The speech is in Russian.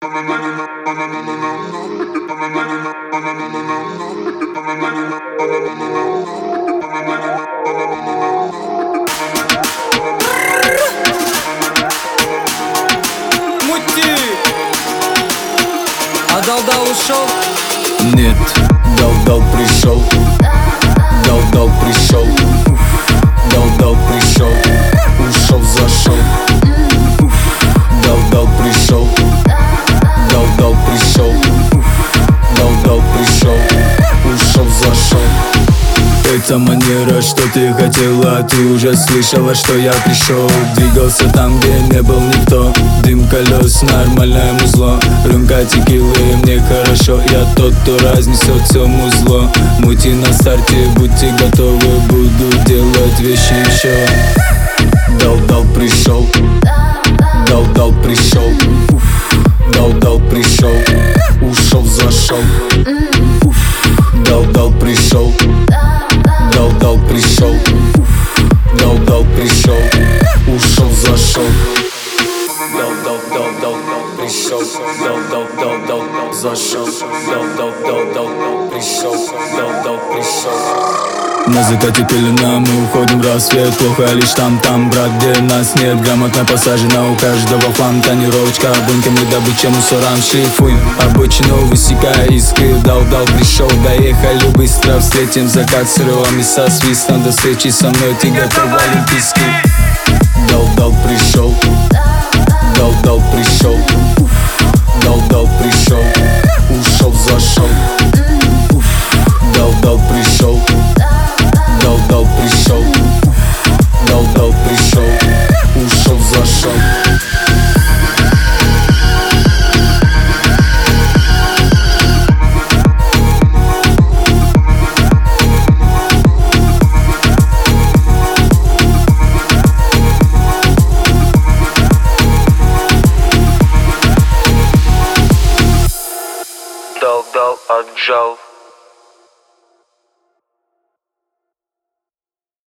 Мути! А дал-дал ушел? Нет, дал-дал пришел. Дал-дал пришел. Дал-дал пришел. Ушел, зашел. Дал-дал пришел. Дал-дал пришел. Дал-дал пришел. Ушел, зашел. Это манера, что ты хотела. Ты уже слышала, что я пришел. Двигался там, где не был никто. Дым колес, нормальное музло. Рюмка текилы, мне хорошо. Я тот, кто разнесет все музло. Мути на старте, будьте готовы. Буду делать вещи еще. Дал-дал пришел. Дал-дал пришел. Дал-дал пришел. Ушел, зашел. Дал-дал пришел. Дал-дал пришел. Дал-дал пришел. Ушел, зашел. Дал-дал пришел. Дал-дал зашел. Дал-дал пришел. Дал-дал пришел. На закате пелена, мы уходим в рассвет. Плохо лишь там, брат, где нас нет. Грамотно посажена у каждого фан. Тонировочка, бунками добыча мусорам. Шлифуем обочину, высекая искры. Дал-дал пришел, доехали быстро. Встретим закат с ревом и со свистом. До встречи со мной, ты готов в олимпийский. Дал-дал пришел. Дал-дал пришел. Дал-дал пришел. Ушел, зашел. Дал-дал пришел. Дал-дал пришел. Дал-дал пришел. Ушел, зашел. Дал-дал отжал.